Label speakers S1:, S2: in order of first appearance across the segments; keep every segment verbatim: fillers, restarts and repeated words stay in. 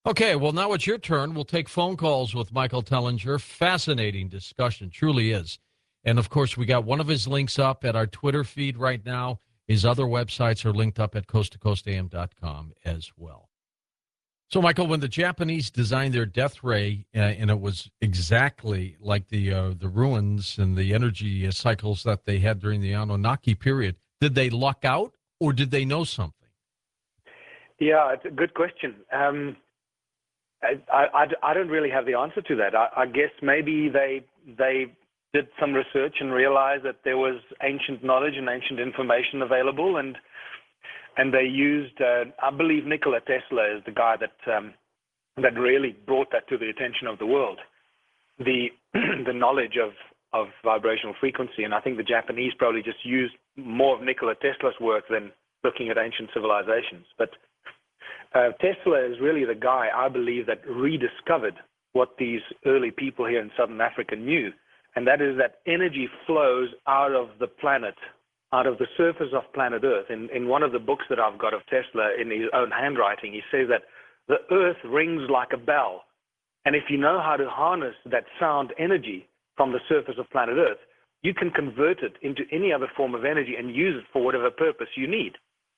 S1: Okay, well, now it's your turn. We'll take phone calls with Michael Tellinger. Fascinating discussion, truly is. And of course, we got one of his links up at our Twitter feed right now. His other websites are linked up at coast to coast a m dot com as well. So, Michael, when the Japanese designed their death ray, uh, and it was exactly like the uh, the ruins and the energy uh, cycles that they had during the Anunnaki period, did they luck out or did they know something?
S2: Yeah, it's a good question. Um, I, I, I don't really have the answer to that. I, I guess maybe they they did some research and realized that there was ancient knowledge and ancient information available, and and they used. Uh, I believe Nikola Tesla is the guy that um, that really brought that to the attention of the world, the the knowledge of of vibrational frequency. And I think the Japanese probably just used more of Nikola Tesla's work than looking at ancient civilizations, but. Uh, Tesla is really the guy, I believe, that rediscovered what these early people here in Southern Africa knew, and that is that energy flows out of the planet, out of the surface of planet Earth. In, in one of the books that I've got of Tesla, in his own handwriting, he says that the Earth rings like a bell, and if you know how to harness that sound energy from the surface of planet Earth, you can convert it into any other form of energy and use it for whatever purpose you need.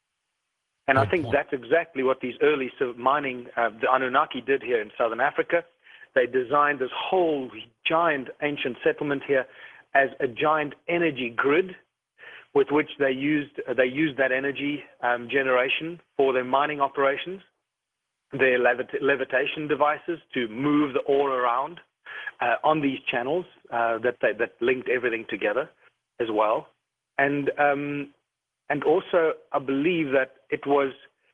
S2: And
S1: Good
S2: I think
S1: point.
S2: that's exactly what these early mining, uh, the Anunnaki did here in Southern Africa. They designed this whole giant ancient settlement here as a giant energy grid with which they used, uh, they used that energy um, generation for their mining operations, their levit levitation devices to move the ore around uh, on these channels uh, that, they, that linked everything together as well. And um, And also, I believe that it was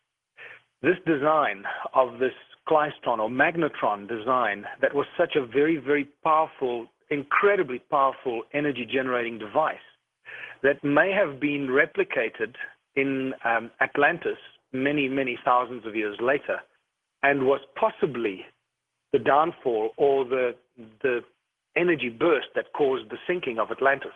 S2: this design of this klystron or magnetron design that was such a very, very powerful, incredibly powerful energy-generating device that may have been replicated in um, Atlantis many, many thousands of years later, and was possibly the downfall or the, the energy burst that caused the sinking of Atlantis.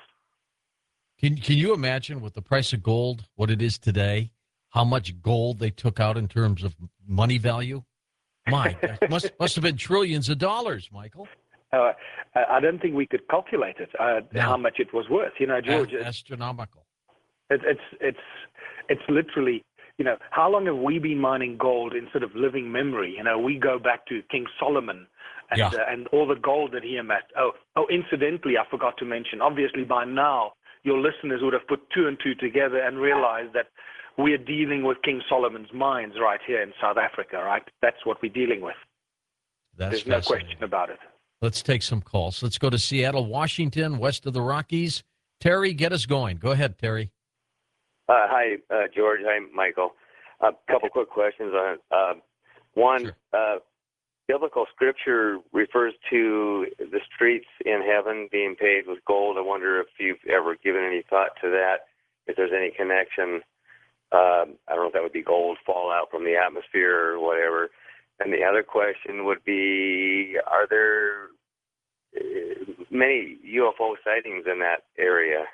S1: Can can you imagine with the price of gold, what it is today, how much gold they took out in terms of money value? My, that must must have been trillions of dollars, Michael.
S2: Uh, I don't think we could calculate it, uh, how
S1: No,
S2: much it was worth. You know, George,
S1: A- astronomical.
S2: it, it's it's it's literally, you know, how long have we been mining gold in sort of living memory? You know, we go back to King Solomon and
S1: Yeah,
S2: uh, and all the gold that he amassed. Oh, oh, incidentally, I forgot to mention. Obviously, by now, your listeners would have put two and two together and realized that we are dealing with King Solomon's mines right here in South Africa, right? That's what we're dealing with.
S1: that's
S2: There's no question
S1: fascinating.
S2: about it.
S1: Let's take some calls. Let's go to Seattle, Washington, west of the Rockies. Terry, get us going. Go ahead, Terry.
S3: Uh, hi, uh, George. Hi, Michael. A couple quick questions on it. Uh, one,
S1: Sure.
S3: uh, biblical scripture refers to the streets in heaven being paved with gold. I wonder if you've ever given any thought to that, if there's any connection. Um, I don't know if that would be gold fallout from the atmosphere or whatever. And the other question would be, are there uh, many U F O sightings in that area?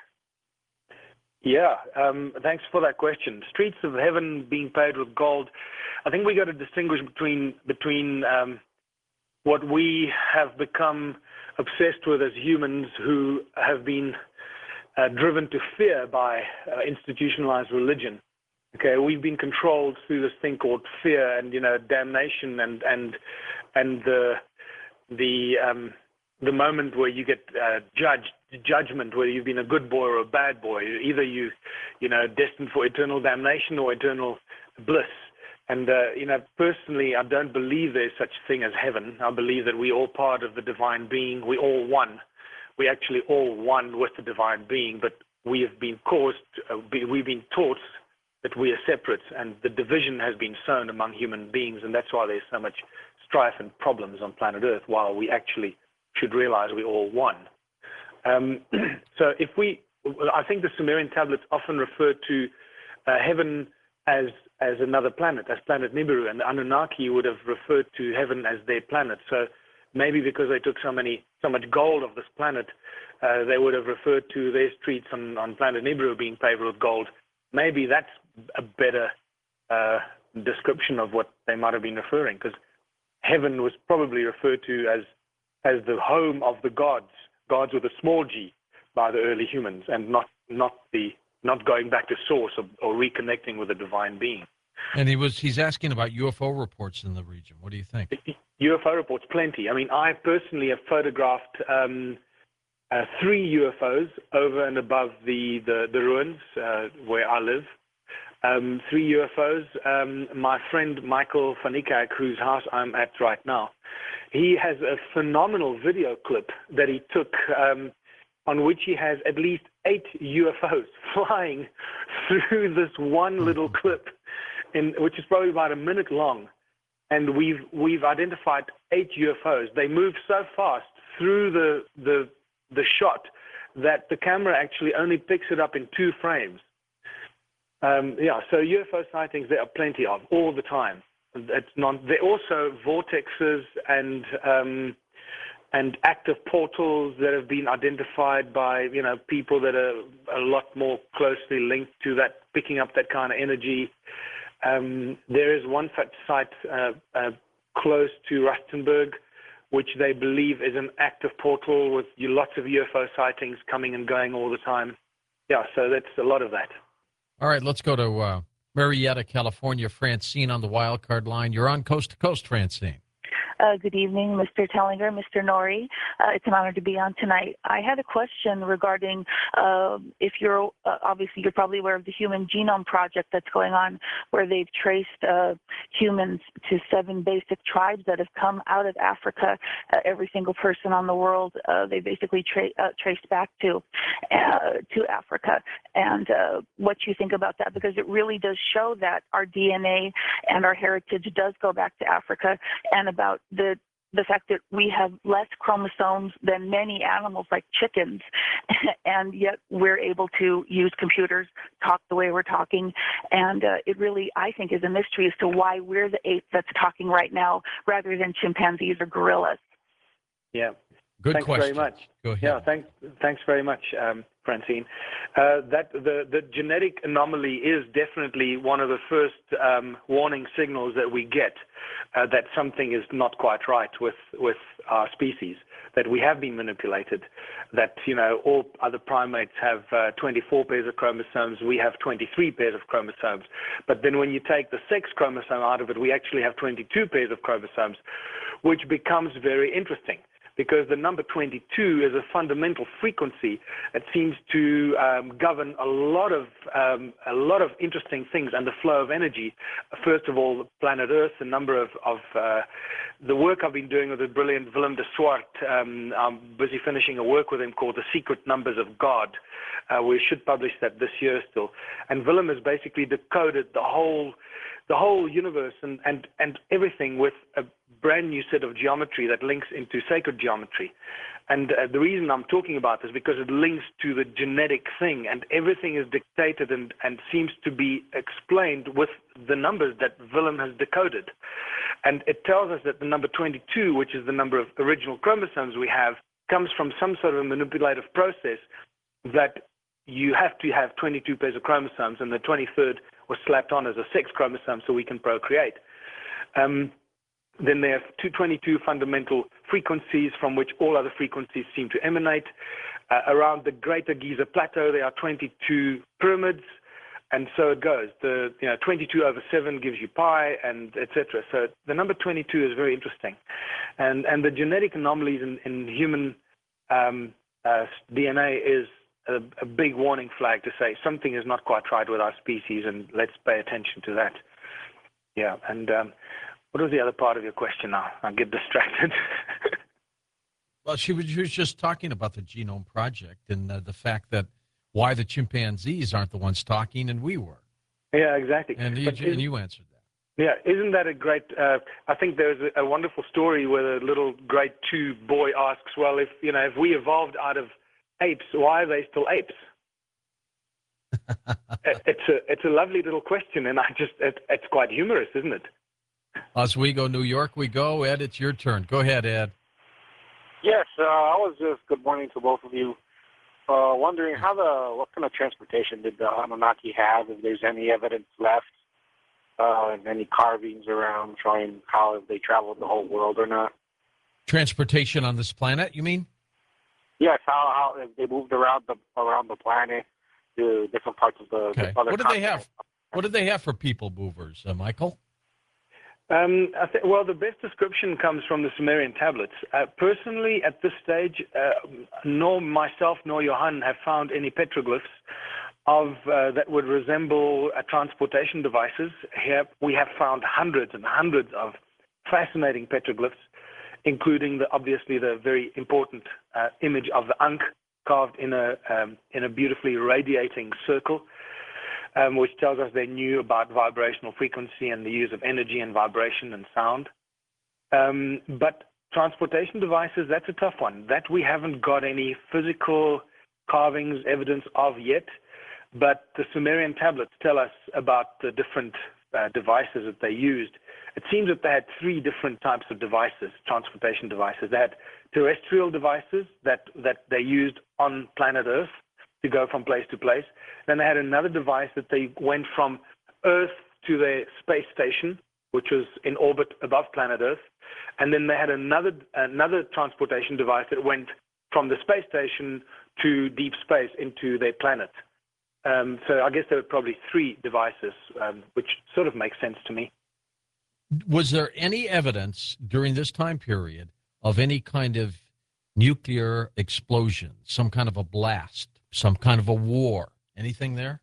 S2: Yeah, um, thanks for that question. Streets of heaven being paved with gold. I think we got to distinguish between between um, what we have become obsessed with as humans, who have been uh, driven to fear by uh, institutionalized religion. Okay, we've been controlled through this thing called fear, and you know, damnation, and and and the the um, the moment where you get uh, judged, judgment, whether you've been a good boy or a bad boy, either you, you know, destined for eternal damnation or eternal bliss. And, uh, you know, personally, I don't believe there's such a thing as heaven. I believe that we're all part of the divine being. We all one. We actually all one with the divine being, but we have been caused, uh, we've been taught that we are separate, and the division has been sown among human beings, and that's why there's so much strife and problems on planet Earth, while we actually should realize we're all one. Um, so if we, I think the Sumerian tablets often refer to uh, heaven as as another planet, as planet Nibiru, and the Anunnaki would have referred to heaven as their planet. So maybe because they took so many, so much gold of this planet, uh, they would have referred to their streets on, on planet Nibiru being paved with gold. Maybe that's a better uh, description of what they might have been referring, because heaven was probably referred to as as the home of the gods, gods with a small g, by the early humans, and not not the not going back to source or, or reconnecting with the divine being.
S1: And he was he's asking about U F O reports in the region. What do you think?
S2: U F O reports, plenty. I mean, I personally have photographed um, uh, three U F Os over and above the, the, the ruins uh, where I live. Um, three U F Os. Um, my friend Michael van Niekerk, whose house I'm at right now, he has a phenomenal video clip that he took um, on which he has at least eight U F Os flying through this one little clip, in, which is probably about a minute long. And we've we've identified eight U F Os. They move so fast through the the the shot that the camera actually only picks it up in two frames. Um, yeah, so U F O sightings there are plenty of all the time. It's not. There are also vortexes and um, and active portals that have been identified by you know people that are a lot more closely linked to that, picking up that kind of energy. Um, there is one such site uh, uh, close to Rustenburg, which they believe is an active portal with lots of U F O sightings coming and going all the time. Yeah, so that's a lot of that.
S1: All right, let's go to uh, Marietta, California. Francine on the wild card line. You're on Coast to Coast, Francine.
S4: Uh, good evening, Mister Tellinger, Mister Norrie. Uh, it's an honor to be on tonight. I had a question regarding uh, if you're, uh, obviously you're probably aware of the Human Genome Project that's going on, where they've traced uh, humans to seven basic tribes that have come out of Africa. Uh, every single person on the world, uh, they basically tra- uh, traced back to, uh, to Africa. And uh, what you think about that, because it really does show that our D N A and our heritage does go back to Africa, and about the the fact that we have less chromosomes than many animals like chickens, and yet we're able to use computers, talk the way we're talking. And uh, it really, I think, is a mystery as to why we're the ape that's talking right now rather than chimpanzees or gorillas.
S2: Yeah.
S1: Good
S2: Thanks
S1: question.
S2: very much.
S1: Go ahead.
S2: Yeah, thanks, thanks very much, um, Francine. Uh, that the, the genetic anomaly is definitely one of the first um, warning signals that we get uh, that something is not quite right with, with our species, that we have been manipulated, that, you know, all other primates have uh, twenty-four pairs of chromosomes, we have twenty-three pairs of chromosomes. But then when you take the sex chromosome out of it, we actually have twenty-two pairs of chromosomes, which becomes very interesting, because the number twenty-two is a fundamental frequency that seems to um, govern a lot of um, a lot of interesting things and the flow of energy. First of all, planet Earth. A number of, of uh, the work I've been doing with the brilliant Willem de Swart. Um, I'm busy finishing a work with him called The Secret Numbers of God. Uh, we should publish that this year still. And Willem has basically decoded the whole the whole universe and, and, and everything with a brand new set of geometry that links into sacred geometry. And uh, the reason I'm talking about this is because it links to the genetic thing, and everything is dictated and, and seems to be explained with the numbers that Willem has decoded. And it tells us that the number twenty-two, which is the number of original chromosomes we have, comes from some sort of a manipulative process that you have to have twenty-two pairs of chromosomes, and the twenty-third was slapped on as a sex chromosome so we can procreate. Um, then there are two twenty-two fundamental frequencies from which all other frequencies seem to emanate. Uh, around the Greater Giza Plateau, there are twenty-two pyramids, and so it goes. The you know twenty-two over seven gives you pi, and et cetera. So the number twenty-two is very interesting, and and the genetic anomalies in, in human um, uh, D N A is A, a big warning flag to say something is not quite right with our species, and let's pay attention to that. Yeah, and um, what was the other part of your question now? I get distracted.
S1: Well, she was, she was just talking about the Genome Project and uh, the fact that why the chimpanzees aren't the ones talking and we were.
S2: Yeah, exactly.
S1: And you, and you answered that.
S2: Yeah, isn't that a great, uh, I think there's a, a wonderful story where a little grade two boy asks, well, if, you know, if we evolved out of apes, why are they still apes? it's a it's a lovely little question, and I just it, it's quite humorous, isn't it?
S1: Oswego, New York, we go. Ed, it's your turn. Go ahead, Ed.
S5: Yes, uh, I was just good morning to both of you. Uh, wondering how the what kind of transportation did the Anunnaki have? If there's any evidence left uh, and any carvings around showing how if they traveled the whole world or not.
S1: Transportation on this planet, you mean?
S5: Yes, how how if they moved around the around the planet to different parts of the,
S1: Okay.
S5: the other
S1: What do they
S5: continents.
S1: have? What do they have for people movers, uh, Michael?
S2: Um, I th- well, the best description comes from the Sumerian tablets. Uh, personally, at this stage, uh, nor myself nor Johan have found any petroglyphs of uh, that would resemble uh, transportation devices. Here, we have found hundreds and hundreds of fascinating petroglyphs, including the obviously the very important uh, image of the Ankh carved in a um, in a beautifully radiating circle. Um, which tells us they knew about vibrational frequency and the use of energy and vibration and sound. Um, but transportation devices, that's a tough one. That we haven't got any physical carvings, evidence of yet, but the Sumerian tablets tell us about the different uh, devices that they used. It seems that they had three different types of devices, transportation devices. They had terrestrial devices that, that they used on planet Earth to go from place to place. Then they had another device that they went from Earth to their space station, which was in orbit above planet Earth. And then they had another another transportation device that went from the space station to deep space into their planet. Um, so I guess there were probably three devices, um, which sort of makes sense to me.
S1: Was there any evidence during this time period of any kind of nuclear explosion, some kind of a blast, some kind of a war? Anything there?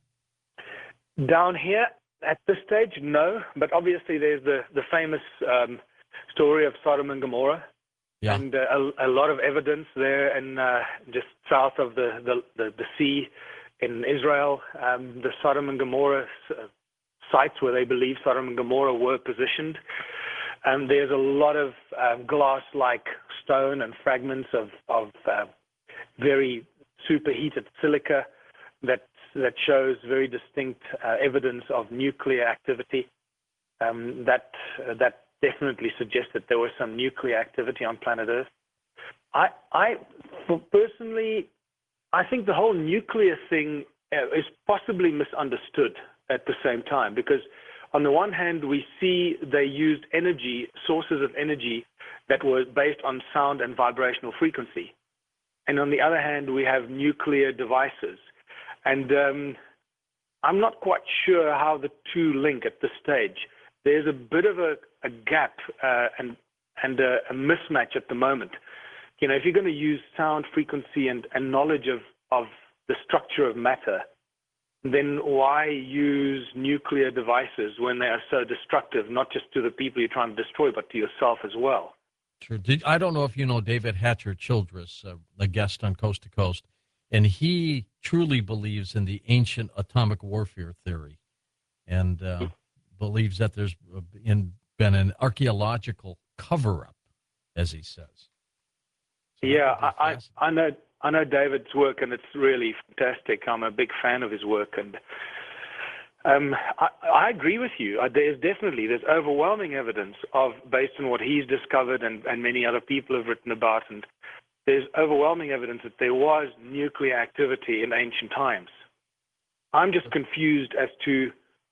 S2: Down here, at this stage, no. But obviously there's the, the famous um, story of Sodom and Gomorrah.
S1: Yeah.
S2: And uh, a, a lot of evidence there and uh, just south of the, the, the, the sea in Israel, um, the Sodom and Gomorrah uh, sites where they believe Sodom and Gomorrah were positioned. And there's a lot of um, glass-like stone and fragments of, of uh, very superheated silica that that shows very distinct uh, evidence of nuclear activity. Um, that uh, that definitely suggests that there was some nuclear activity on planet Earth. I, I personally, I think the whole nuclear thing uh, is possibly misunderstood at the same time, because on the one hand, we see they used energy, sources of energy that were based on sound and vibrational frequency. And on the other hand, we have nuclear devices. And um, I'm not quite sure how the two link at this stage. There's a bit of a, a gap uh, and, and a, a mismatch at the moment. You know, if you're going to use sound frequency and, and knowledge of, of the structure of matter, then why use nuclear devices when they are so destructive, not just to the people you're trying to destroy, but to yourself as well?
S1: Sure. Did, I don't know if you know David Hatcher Childress, uh, a guest on Coast to Coast, and he truly believes in the ancient atomic warfare theory and uh, believes that there's in, been an archaeological cover-up, as he says. So
S2: yeah, I, I, I know I know David's work, and it's really fantastic. I'm a big fan of his work, and Um, I, I agree with you. Uh, there's definitely, there's overwhelming evidence of, based on what he's discovered and, and many other people have written about, and there's overwhelming evidence that there was nuclear activity in ancient times. I'm just confused as to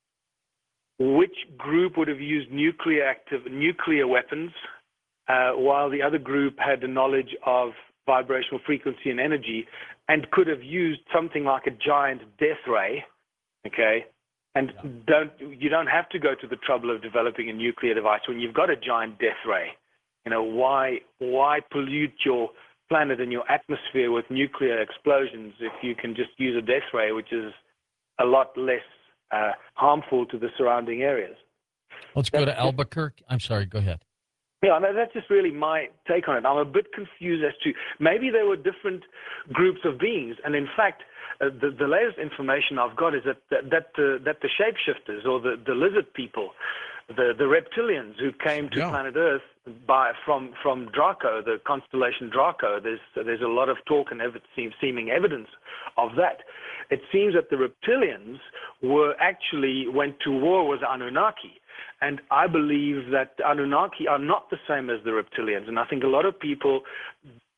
S2: which group would have used nuclear active, nuclear weapons, uh, while the other group had the knowledge of vibrational frequency and energy and could have used something like a giant death ray, okay? And don't you don't have to go to the trouble of developing a nuclear device when you've got a giant death ray. You know, why why pollute your planet and your atmosphere with nuclear explosions if you can just use a death ray, which is a lot less uh, harmful to the surrounding areas?
S1: Let's go to Albuquerque. I'm sorry, go ahead.
S2: Yeah, no, that's just really my take on it. I'm a bit confused as to maybe there were different groups of beings, and in fact, uh, the, the latest information I've got is that that that, uh, that the shapeshifters or the, the lizard people, the, the reptilians who came to
S1: Yeah.
S2: planet Earth by from from Draco, the constellation Draco. There's there's a lot of talk and ev- seem, seeming evidence of that. It seems that the reptilians were actually went to war with the Anunnaki. And I believe that the Anunnaki are not the same as the reptilians. And I think a lot of people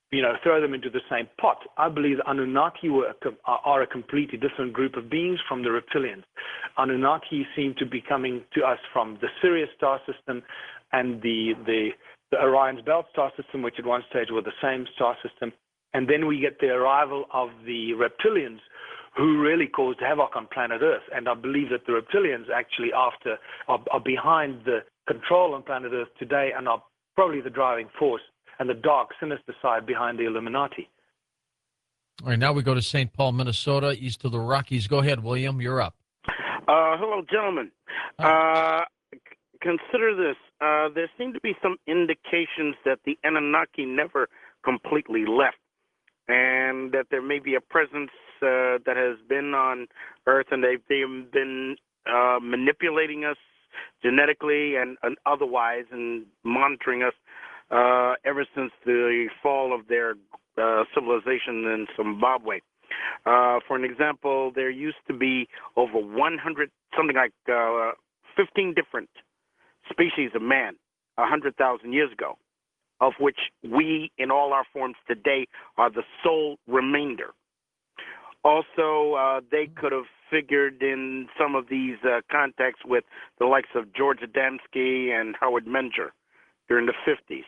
S2: you know, throw them into the same pot. I believe the Anunnaki were a, are a completely different group of beings from the reptilians. Anunnaki seem to be coming to us from the Sirius star system and the, the, the Orion's Belt star system, which at one stage were the same star system. And then we get the arrival of the reptilians, who really caused havoc on planet Earth. And I believe that the reptilians actually after are, are behind the control on planet Earth today and are probably the driving force and the dark, sinister side behind the Illuminati.
S1: All right, now we go to Saint Paul, Minnesota, east of the Rockies. Go ahead, William. You're up.
S6: Uh, hello, gentlemen. Uh, c- consider this. Uh, there seem to be some indications that the Anunnaki never completely left, and that there may be a presence uh, that has been on Earth, and they've, they've been uh, manipulating us genetically and, and otherwise, and monitoring us uh, ever since the fall of their uh, civilization in Zimbabwe. Uh, for an example, there used to be over one hundred, something like uh, fifteen different species of man one hundred thousand years ago, of which we, in all our forms today, are the sole remainder. Also, uh, they could have figured in some of these uh, contacts with the likes of George Adamski and Howard Menger during the fifties.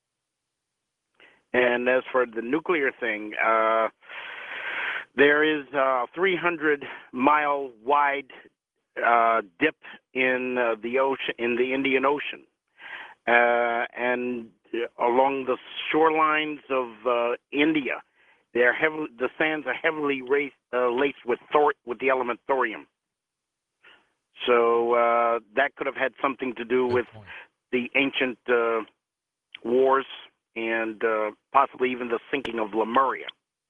S6: And as for the nuclear thing, uh, there is a three hundred mile wide uh, dip in uh, the ocean, in the Indian Ocean, uh, and along the shorelines of uh, India, they're heavily, the sands are heavily raced, uh, laced with thor- with the element thorium. So uh, that could have had something to do
S1: Good
S6: with
S1: point.
S6: the ancient uh, wars and uh, possibly even the sinking of Lemuria.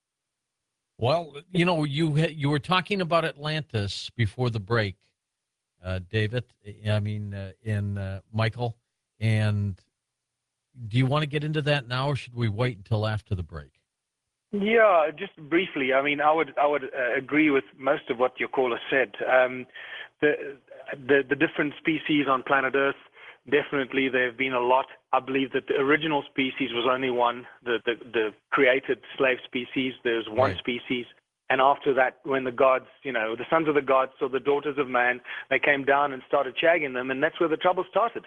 S1: Well, you know, you ha- you were talking about Atlantis before the break, uh, David. I mean, uh, in uh, Michael. And do you want to get into that now, or should we wait until after the break?
S2: Yeah, just briefly. I mean, I would I would uh, agree with most of what your caller said. Um, the, the the different species on planet Earth, definitely there have been a lot. I believe that the original species was only one, the the, the created slave species. There's one
S1: Right.
S2: species, and after that, when the gods, you know, the sons of the gods or the daughters of man, they came down and started shagging them, and that's where the trouble started.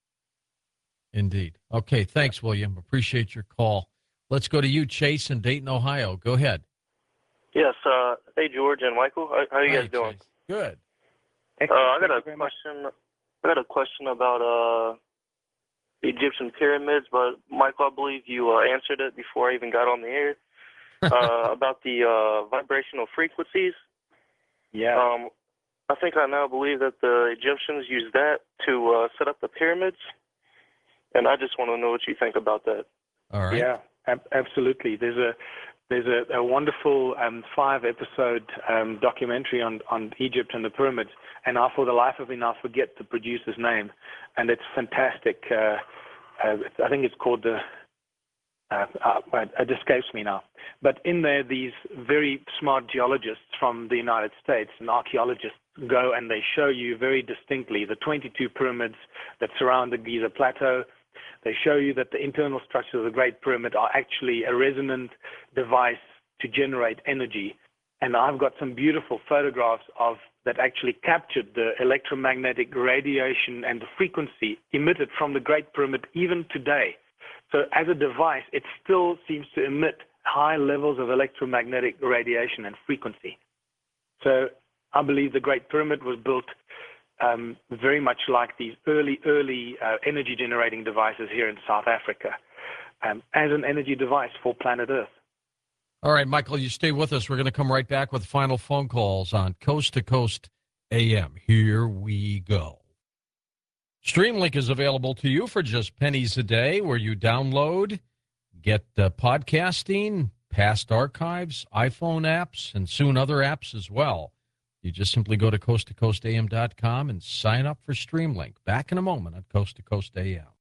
S1: Indeed. Okay, thanks, William. Appreciate your call. Let's go to you, Chase, in Dayton, Ohio. Go ahead.
S7: Yes. Uh, hey, George and Michael. How, how are you
S1: Hi,
S7: guys doing?
S1: Chase. Good.
S7: Uh, I got
S2: Thank you
S7: a
S2: very much.
S7: question. I got a question about uh, the Egyptian pyramids, but Michael, I believe you uh, answered it before I even got on the air. Uh, about the uh, vibrational frequencies.
S2: Yeah.
S7: Um, I think I now believe that the Egyptians used that to uh, set up the pyramids, and I just want to know what you think about that.
S1: All right.
S2: Yeah, ab- absolutely. There's a there's a, a wonderful um, five-episode um, documentary on, on Egypt and the pyramids, and I, for the life of me, now forget the producer's name, and it's fantastic. Uh, uh, it's, I think it's called the. Uh, uh, it escapes me now. But in there, these very smart geologists from the United States and archaeologists go and they show you very distinctly the twenty-two pyramids that surround the Giza Plateau. They show you that the internal structures of the Great Pyramid are actually a resonant device to generate energy. And I've got some beautiful photographs of that actually captured the electromagnetic radiation and the frequency emitted from the Great Pyramid even today. So as a device, it still seems to emit high levels of electromagnetic radiation and frequency. So I believe the Great Pyramid was built um, very much like these early, early uh, energy-generating devices here in South Africa, um, as an energy device for planet Earth.
S1: All right, Michael, you stay with us. We're going to come right back with final phone calls on Coast to Coast A M. Here we go. Streamlink is available to you for just pennies a day, where you download, get uh, podcasting, past archives, iPhone apps, and soon other apps as well. You just simply go to coast to coast a m dot com and sign up for Streamlink. Back in a moment on Coast to Coast A M.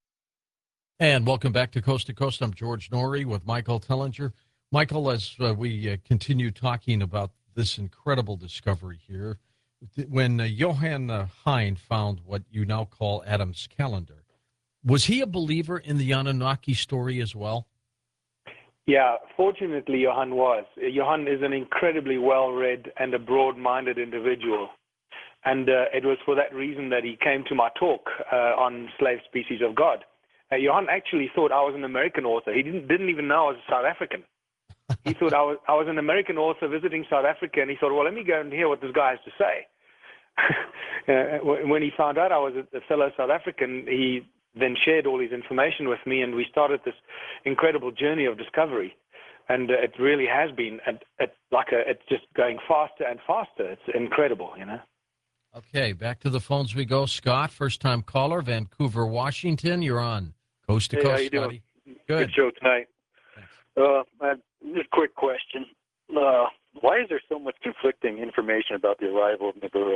S1: And welcome back to Coast to Coast. I'm George Norrie with Michael Tellinger. Michael, as uh, we uh, continue talking about this incredible discovery here, when uh, Johann uh, Hein found what you now call Adam's calendar, was he a believer in the Anunnaki story as well?
S2: Yeah, fortunately, Johan was. Johan is an incredibly well-read and a broad-minded individual. And uh, it was for that reason that he came to my talk uh, on Slave Species of God. Uh, Johan actually thought I was an American author. He didn't, didn't even know I was a South African. He thought I was, I was an American author visiting South Africa, and he thought, well, let me go and hear what this guy has to say. uh, when he found out I was a fellow South African, he then shared all his information with me, and we started this incredible journey of discovery. And uh, it really has been at, at like a, it's just going faster and faster. It's incredible, you know.
S1: Okay, back to the phones we go. Scott, first-time caller, Vancouver, Washington. You're on Coast to
S8: Hey,
S1: Coast,
S8: how you
S1: Scotty.
S8: doing?
S1: Good.
S8: Good show tonight. Uh, I have just a quick question. Uh, why is there so much conflicting information about the arrival of Nibiru?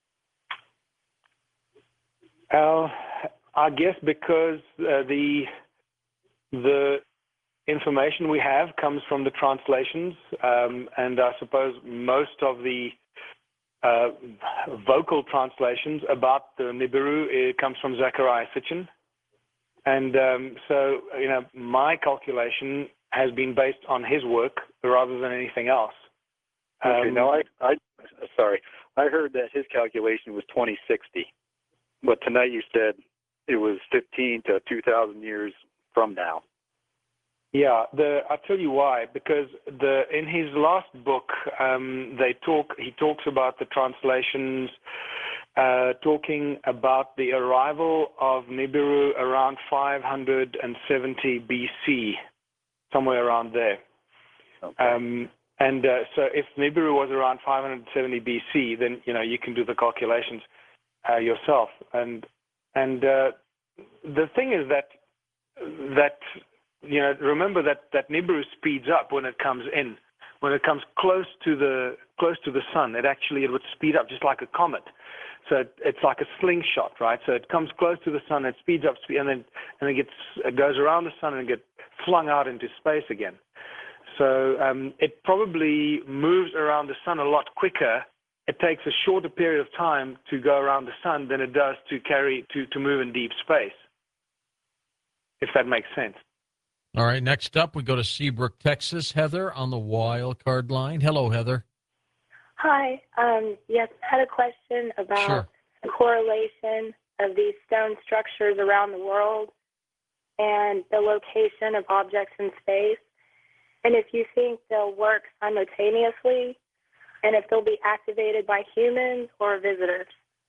S2: Uh, I guess because uh, the the information we have comes from the translations, um, and I suppose most of the uh, vocal translations about the Nibiru it comes from Zechariah Sitchin. And um, so, you know, my calculation has been based on his work rather than anything else.
S8: Okay,
S2: Um,
S8: now I, I, sorry, I heard that his calculation was twenty sixty, but tonight you said it was fifteen to two thousand years from now.
S2: Yeah, the, I'll tell you why. Because the in his last book, um, they talk. He talks about the translations, uh, talking about the arrival of Nibiru around five hundred seventy B C, somewhere around there.
S8: Okay.
S2: Um, and uh, so, if Nibiru was around five hundred seventy B C, then you know you can do the calculations uh, yourself. And and uh, the thing is that that. You know, remember that, that Nibiru speeds up when it comes in. When it comes close to the close to the sun, it actually it would speed up just like a comet. So it, it's like a slingshot, right? So it comes close to the sun, it speeds up, and then and it gets it goes around the sun and gets flung out into space again. So um, it probably moves around the sun a lot quicker. It takes a shorter period of time to go around the sun than it does to carry to to move in deep space. If that makes sense.
S1: All right, next up, we go to Seabrook, Texas. Heather on the wild card line. Hello, Heather.
S9: Hi. Um, yes, I had a question about
S1: Sure.
S9: the correlation of these stone structures around the world and the location of objects in space, and if you think they'll work simultaneously, and if they'll be activated by humans or visitors.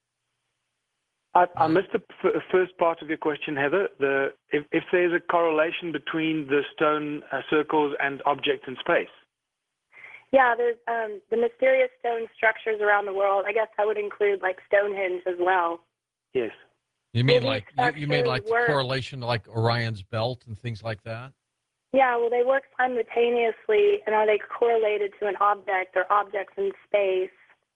S2: I, I missed the f- first part of your question, Heather. The, if, if there's a correlation between the stone uh, circles and objects in space.
S9: Yeah, there's um, the mysterious stone structures around the world. I guess that would include like Stonehenge as well.
S2: Yes.
S1: You mean
S9: Will
S1: like
S9: these
S1: you, you mean like the
S9: structures work?
S1: correlation to like Orion's belt and things like that?
S9: Yeah, well, they work simultaneously, and are they correlated to an object or objects in space?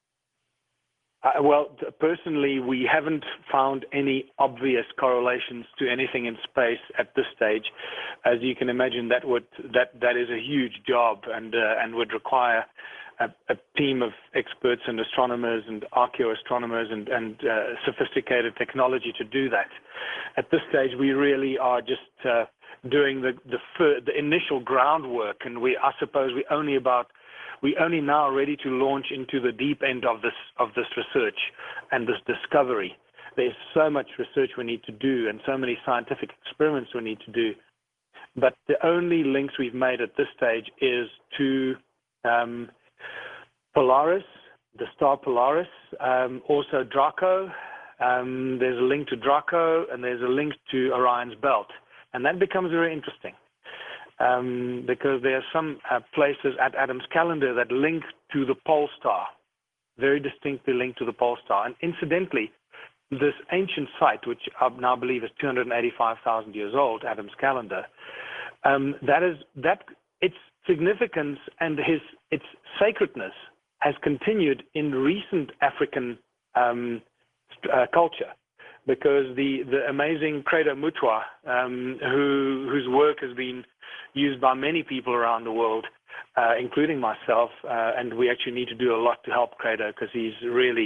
S2: Uh, well, t- personally, we haven't found any obvious correlations to anything in space at this stage. As you can imagine, that would that that is a huge job, and uh, and would require a, a team of experts and astronomers and archaeoastronomers and and uh, sophisticated technology to do that. At this stage, we really are just uh, doing the the, fir- the initial groundwork, and we I suppose we only about We're only now ready to launch into the deep end of this of this research and this discovery. There's so much research we need to do and so many scientific experiments we need to do. But the only links we've made at this stage is to um, Polaris, the star Polaris, um, also Draco. Um, there's a link to Draco, and there's a link to Orion's belt. And that becomes very interesting. Um, because there are some uh, places at Adam's calendar that link to the pole star, very distinctly linked to the pole star. And incidentally, this ancient site, which I now believe is two hundred eighty-five thousand years old, Adam's calendar, um, that is that its significance and his its sacredness has continued in recent African um, uh, culture. Because the, the amazing Credo Mutwa, um, who, whose work has been used by many people around the world, uh, including myself, uh, and we actually need to do a lot to help Credo because he's really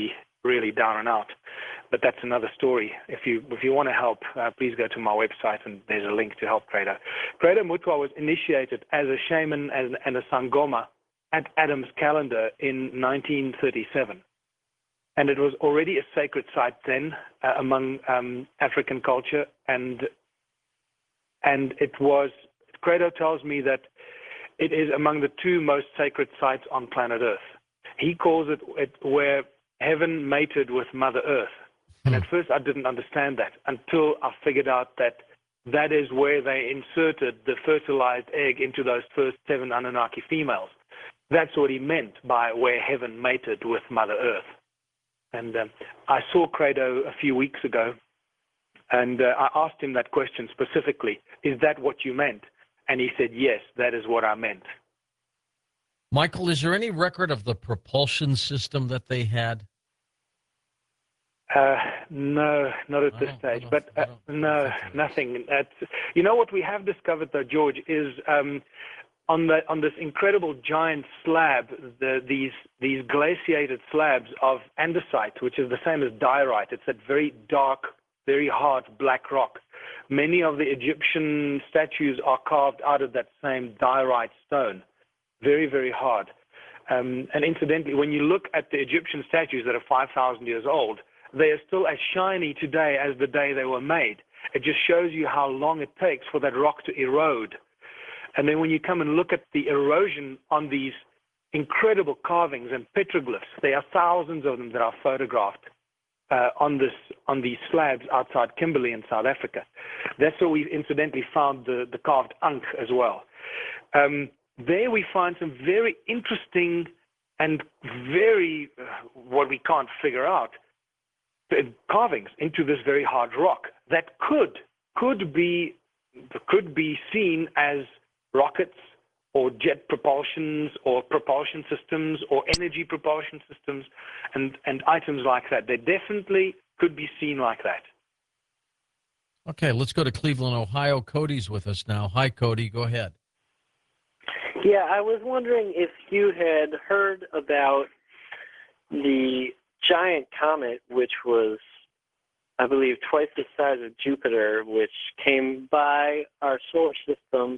S2: really down and out. But that's another story. If you if you want to help, uh, please go to my website and there's a link to help Credo. Credo Mutwa was initiated as a shaman and, and a sangoma at Adam's calendar in nineteen thirty-seven. And it was already a sacred site then uh, among um, African culture. And, and it was, Credo tells me that it is among the two most sacred sites on planet Earth. He calls it, it where heaven mated with Mother Earth. And at first I didn't understand that until I figured out that that is where they inserted the fertilized egg into those first seven Anunnaki females. That's what he meant by where heaven mated with Mother Earth. And um, I saw Credo a few weeks ago, and uh, I asked him that question specifically, is that what you meant? And he said, yes, that is what I meant.
S1: Michael, is there any record of the propulsion system that they had?
S2: Uh, no, not at this stage. But uh, no, nothing. That's, you know what we have discovered, though, George, is um, on the on this incredible giant slab, the, these these glaciated slabs of andesite, which is the same as diorite. It's that very dark, very hard black rock. Many of the Egyptian statues are carved out of that same diorite stone. Very, very hard. Um, and incidentally, when you look at the Egyptian statues that are five thousand years old, they are still as shiny today as the day they were made. It just shows you how long it takes for that rock to erode. And then when you come and look at the erosion on these incredible carvings and petroglyphs, there are thousands of them that are photographed uh, on this on these slabs outside Kimberley in South Africa. That's where we incidentally found the, the carved Ankh as well. Um, there we find some very interesting and very, uh, what we can't figure out, carvings into this very hard rock that could could be could be seen as rockets or jet propulsions or propulsion systems or energy propulsion systems and and items like that. They definitely could be seen like that.
S1: Okay, let's go to Cleveland, Ohio. Cody's with us now. Hi, Cody. Go ahead.
S10: Yeah, I was wondering if you had heard about the giant comet, which was, I believe, twice the size of Jupiter, which came by our solar system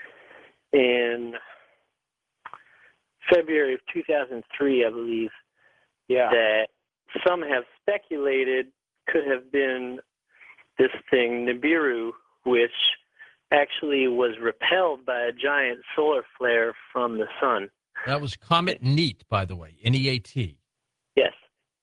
S10: in February of two thousand three, I believe.
S2: Yeah.
S10: That some have speculated could have been this thing, Nibiru, which actually was repelled by a giant solar flare from the sun.
S1: That was Comet Neat, by the way, N E A T.
S10: Yes.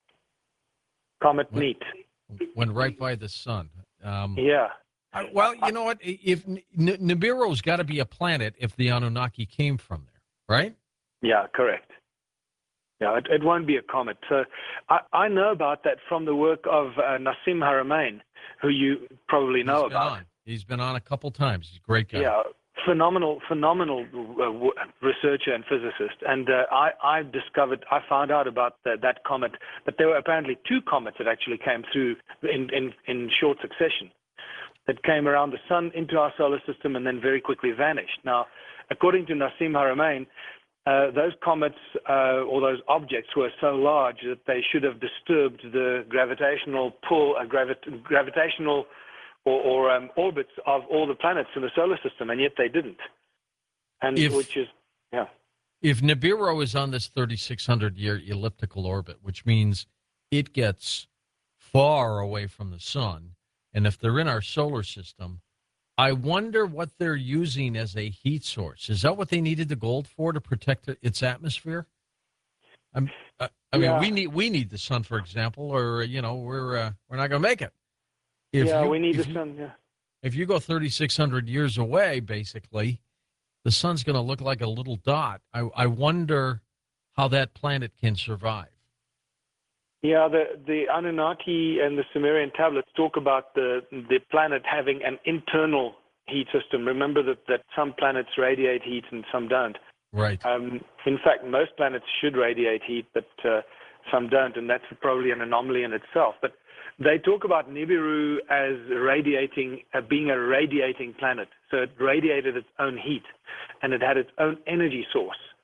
S2: Comet
S1: went,
S2: Neat.
S1: Went right by the sun. Um,
S2: yeah.
S1: I, well, you know what? If N- Nibiru's got to be a planet if the Anunnaki came from there, right?
S2: Yeah, correct. Yeah, it, it won't be a comet. So I, I know about that from the work of uh, Nassim Haramein, who you probably know
S1: He's been
S2: about.
S1: on. He's been on a couple times. He's a great guy.
S2: Yeah, phenomenal, phenomenal uh, w- researcher and physicist. And uh, I, I discovered, I found out about the, that comet, that there were apparently two comets that actually came through in, in, in short succession, that came around the sun into our solar system and then very quickly vanished. Now, according to Nassim Haramein, uh, those comets uh, or those objects were so large that they should have disturbed the gravitational pull, uh, gravi- gravitational or, or um, orbits of all the planets in the solar system, and yet they didn't. And
S1: If-
S2: which is, yeah.
S1: If Nibiru is on this thirty-six hundred year elliptical orbit, which means it gets far away from the sun, and if they're in our solar system, I wonder what they're using as a heat source. Is that what they needed the gold for, to protect its atmosphere? I'm, uh, I mean,
S2: Yeah.
S1: we need we need the sun, for example, or you know, we're uh, we're not going to make it. If
S2: yeah,
S1: you,
S2: we need
S1: if
S2: the
S1: you-
S2: sun, yeah.
S1: If you go thirty-six hundred years away, basically, the sun's going to look like a little dot. I, I wonder how that planet can survive.
S2: Yeah, the, the Anunnaki and the Sumerian tablets talk about the the planet having an internal heat system. Remember that, that some planets radiate heat and some don't.
S1: Right.
S2: Um, in fact, most planets should radiate heat, but uh, some don't, and that's probably an anomaly in itself. But they talk about Nibiru as radiating, uh, being a radiating planet. So it radiated its own heat, and it had its own energy source.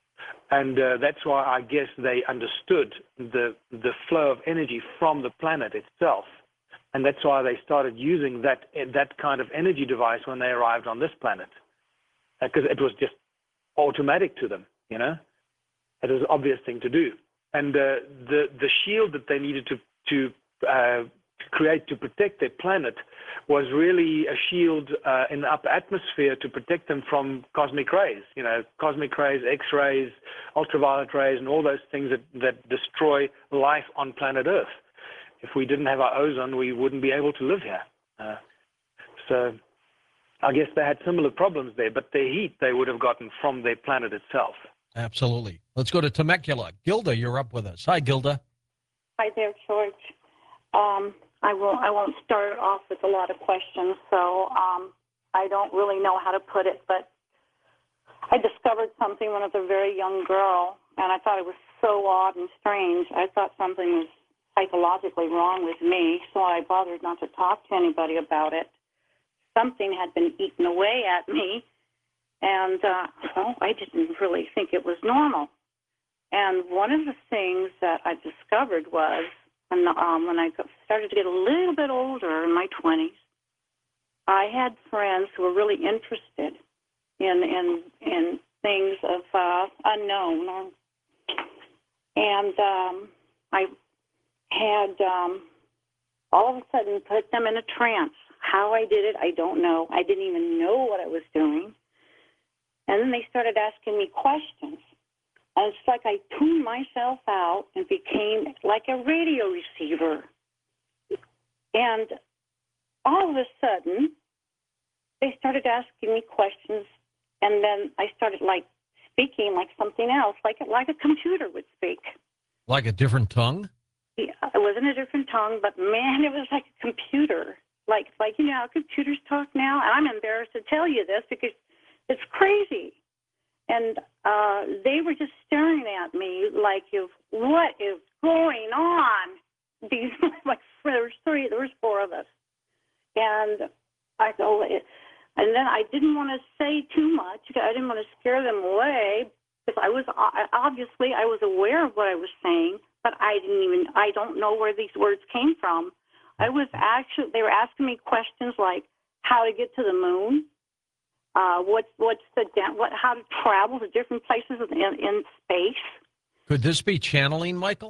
S2: And uh, that's why I guess they understood the the flow of energy from the planet itself. And that's why they started using that that kind of energy device when they arrived on this planet. Because it was just automatic to them, you know. It was an obvious thing to do. And uh, the the shield that they needed to to uh, create to protect their planet was really a shield uh, in the upper atmosphere to protect them from cosmic rays, you know, cosmic rays, X-rays, ultraviolet rays, and all those things that, that destroy life on planet Earth. If we didn't have our ozone, we wouldn't be able to live here. Uh, so I guess they had similar problems there, but their heat they would have gotten from their planet itself.
S1: Absolutely. Let's go to Temecula. Gilda, you're up with us. Hi, Gilda.
S11: Hi there, George. Um, I will. I won't start off with a lot of questions, so um, I don't really know how to put it. But I discovered something when I was a very young girl, and I thought it was so odd and strange. I thought something was psychologically wrong with me, so I bothered not to talk to anybody about it. Something had been eaten away at me, and uh, well, I didn't really think it was normal. And one of the things that I discovered was, and um, when I started to get a little bit older in my twenties, I had friends who were really interested in in, in things of uh, unknown, or, and um, I had um, all of a sudden put them in a trance. How I did it, I don't know. I didn't even know what I was doing. And then they started asking me questions. And it's like I tuned myself out and became like a radio receiver. And all of a sudden, they started asking me questions, and then I started like speaking like something else, like like a computer would speak.
S1: Like a different tongue?
S11: Yeah, it wasn't a different tongue, but man, it was like a computer. Like like you know how computers talk now, and I'm embarrassed to tell you this because it's crazy. And uh, they were just staring at me like, if, what is going on? These, like, there was three, there was four of us. And I go, and then I didn't want to say too much. I didn't want to scare them away because I was, obviously, I was aware of what I was saying, but I didn't even, I don't know where these words came from. I was actually, they were asking me questions like how to get to the moon. Uh, what's what's the what? How to travel to different places in, in space?
S1: Could this be channeling, Michael?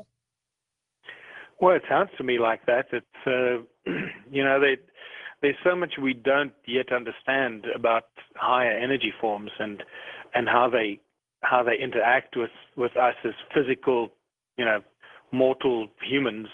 S2: Well, it sounds to me like that. It's uh, you know, they, there's so much we don't yet understand about higher energy forms and and how they how they interact with, with us as physical, you know, mortal humans.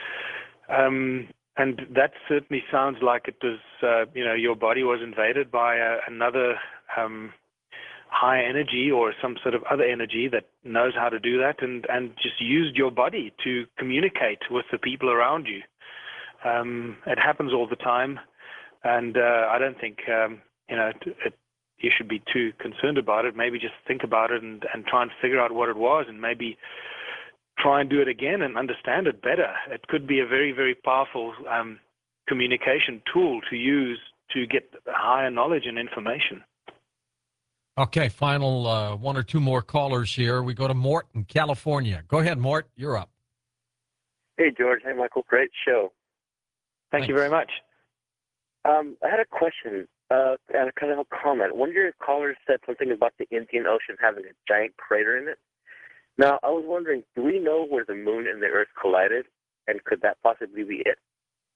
S2: Um, And that certainly sounds like it was, uh, you know, your body was invaded by uh, another um, high energy or some sort of other energy that knows how to do that and, and just used your body to communicate with the people around you. Um, it happens all the time, and uh, I don't think, um, you know, it, it, you should be too concerned about it. Maybe just think about it and, and try and figure out what it was, and maybe try and do it again and understand it better. It could be a very, very powerful um, communication tool to use to get higher knowledge and information.
S1: Okay, final uh, one or two more callers here. We go to Mort in California. Go ahead, Mort. You're up.
S3: Hey, George. Hey, Michael. Great show.
S2: Thank
S1: Thanks.
S2: you very much.
S3: Um, I had a question uh, and a kind of a comment. One of your callers said something about the Indian Ocean having a giant crater in it. Now, I was wondering, do we know where the moon and the Earth collided, and could that possibly be it?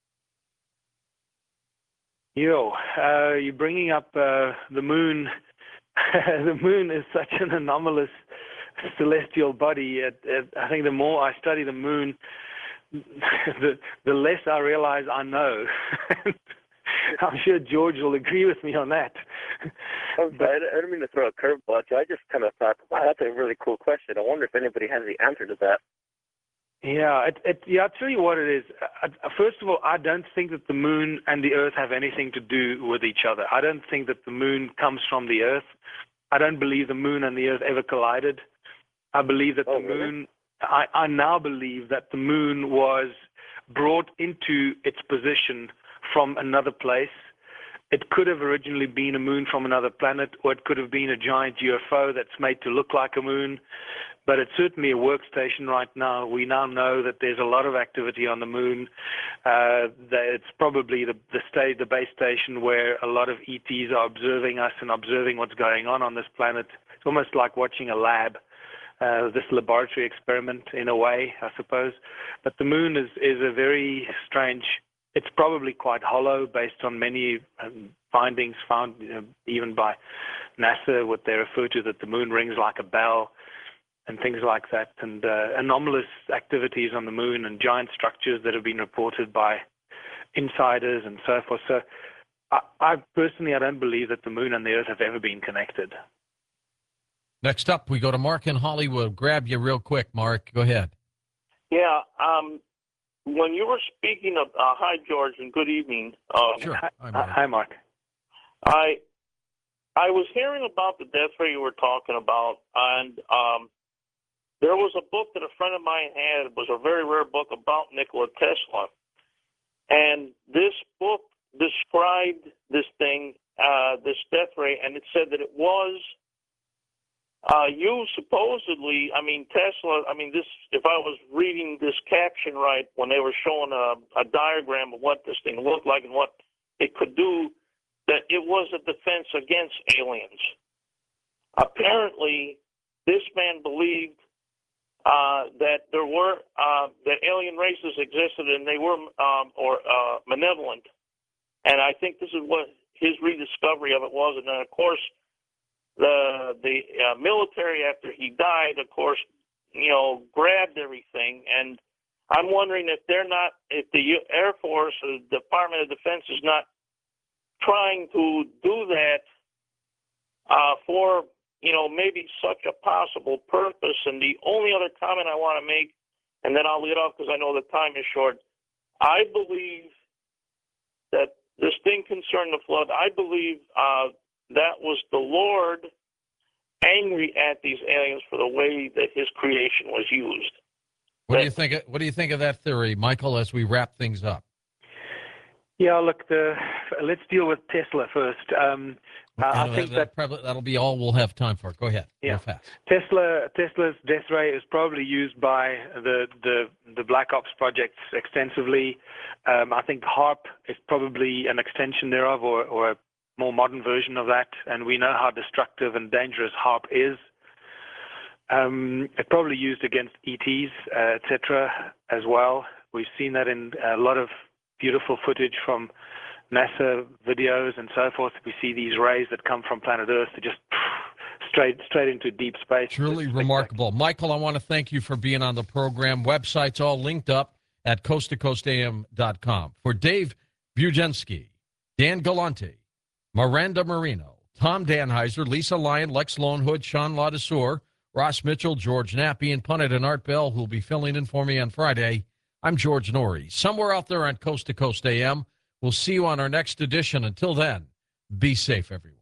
S2: Yo, uh, you're bringing up uh, the moon. The moon is such an anomalous celestial body. It, it, I think the more I study the moon, the, the less I realize I know. I'm sure George will agree with me on that.
S3: I'm sorry, I don't mean to throw a curveball at you. I just kind of thought, wow, that's a really cool question. I wonder if anybody has the answer to that.
S2: Yeah, it, it, yeah. I'll tell you what it is. I, first of all, I don't think that the moon and the Earth have anything to do with each other. I don't think that the moon comes from the Earth. I don't believe the moon and the Earth ever collided. I believe that
S3: oh,
S2: the
S3: really?
S2: moon, I, I now believe that the moon was brought into its position from another place, it could have originally been a moon from another planet, or it could have been a giant U F O that's made to look like a moon. But it's certainly a workstation right now. We now know that there's a lot of activity on the moon. Uh, that it's probably the, the, state, the base station where a lot of E Ts are observing us and observing what's going on on this planet. It's almost like watching a lab, uh, this laboratory experiment in a way, I suppose. But the moon is, is a very strange, it's probably quite hollow based on many um, findings found you know, even by NASA, what they refer to that the moon rings like a bell, and things like that, and uh, anomalous activities on the moon and giant structures that have been reported by insiders and so forth. So I, I personally, I don't believe that the moon and the Earth have ever been connected.
S1: Next up, we go to Mark in Hollywood. Grab you real quick, Mark. Go ahead.
S12: Yeah, um, when you were speaking of, uh, hi, George, and good evening. Um,
S1: Sure.
S2: Hi,
S1: Hi, Mark.
S2: hi, Mark.
S12: I I was hearing about the death ray you were talking about, and um, there was a book that a friend of mine had. It was a very rare book about Nikola Tesla. And this book described this thing, uh, this death ray, and it said that it was uh, used supposedly, I mean, Tesla, I mean, this, if I was reading this caption right, when they were showing a, a diagram of what this thing looked like and what it could do, that it was a defense against aliens. Apparently, this man believed Uh, that there were uh, that alien races existed and they were um, or uh, malevolent, and I think this is what his rediscovery of it was. And then, of course, the the uh, military, after he died, of course, you know, grabbed everything. And I'm wondering if they're not, if the Air Force or the Department of Defense is not trying to do that uh, for. You know, maybe such a possible purpose. And the only other comment I want to make, and then I'll lead off because I know the time is short. I believe that this thing concerning the flood, I believe uh, that was the Lord angry at these aliens for the way that his creation was used.
S1: What do you think? Of, what do you think of that theory, Michael? As we wrap things up.
S2: Yeah, look. The, let's deal with Tesla first. Um, Uh, I
S1: that,
S2: think
S1: that,
S2: that
S1: probably, that'll be all we'll have time for. Go ahead.
S2: Yeah.
S1: Real fast.
S2: Tesla Tesla's death ray is probably used by the the, the Black Ops projects extensively. Um, I think HAARP is probably an extension thereof, or, or a more modern version of that. And we know how destructive and dangerous HAARP is. Um, it's probably used against E Ts, uh, et cetera, as well. We've seen that in a lot of beautiful footage from NASA videos and so forth. We see these rays that come from planet Earth to just straight straight into deep space.
S1: Truly remarkable. Michael, I want to thank you for being on the program. Website's all linked up at coast to coast a m dot com. For Dave Bujenski, Dan Galante, Miranda Marino, Tom Danheiser, Lisa Lyon, Lex Lonehood, Sean Ladesseur, Ross Mitchell, George Nappy, and Punit and Art Bell, who will be filling in for me on Friday, I'm George Norrie. Somewhere out there on Coast to Coast A M. We'll see you on our next edition. Until then, be safe, everyone.